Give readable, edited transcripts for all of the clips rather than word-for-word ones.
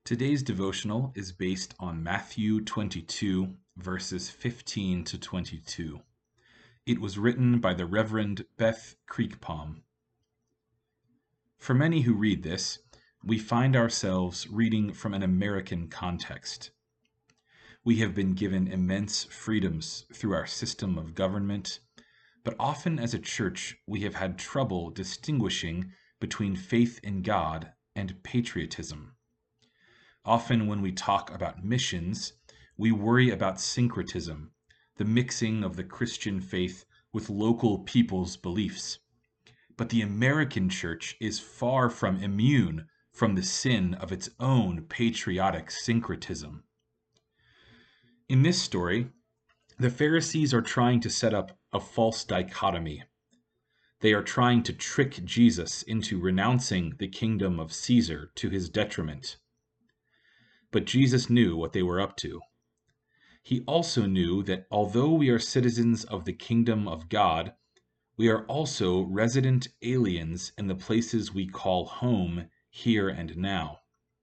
Today's devotional is based on Matthew 22, verses 15 to 22. It was written by the Reverend Beth Creekpalm. For many who read this, we find ourselves reading from an American context. We have been given immense freedoms through our system of government, but often as a church we have had trouble distinguishing between faith in God and patriotism. Often when we talk about missions, we worry about syncretism, the mixing of the Christian faith with local people's beliefs. But the American church is far from immune from the sin of its own patriotic syncretism. In this story, the Pharisees are trying to set up a false dichotomy. They are trying to trick Jesus into renouncing the kingdom of Caesar to his detriment. But Jesus knew what they were up to. He also knew that although we are citizens of the kingdom of God, we are also resident aliens in the places we call home here and now.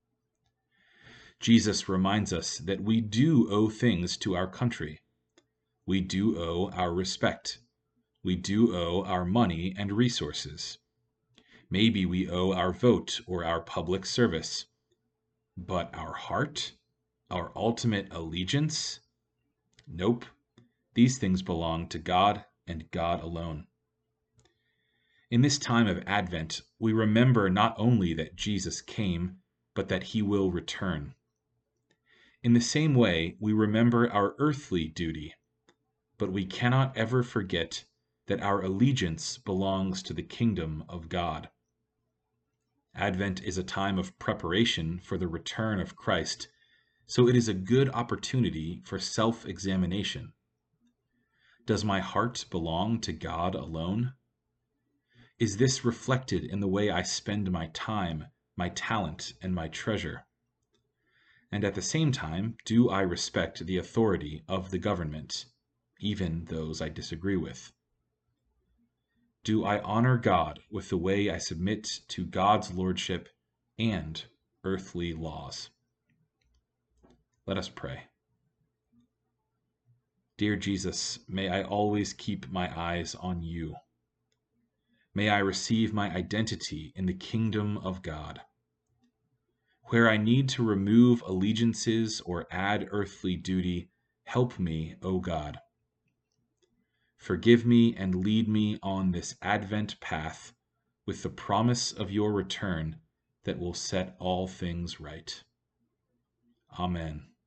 Jesus reminds us that we do owe things to our country. We do owe our respect. We do owe our money and resources. Maybe we owe our vote or our public service. But our heart? Our ultimate allegiance? Nope. These things belong to God and God alone. In this time of Advent, we remember not only that Jesus came, but that he will return. In the same way, we remember our earthly duty, but we cannot ever forget that our allegiance belongs to the kingdom of God. Advent is a time of preparation for the return of Christ, so it is a good opportunity for self-examination. Does my heart belong to God alone? Is this reflected in the way I spend my time, my talent, and my treasure? And at the same time, do I respect the authority of the government, even those I disagree with? Do I honor God with the way I submit to God's lordship and earthly laws? Let us pray. Dear Jesus, may I always keep my eyes on you. May I receive my identity in the kingdom of God. Where I need to remove allegiances or add earthly duty, help me, O God. Forgive me and lead me on this Advent path with the promise of your return that will set all things right. Amen.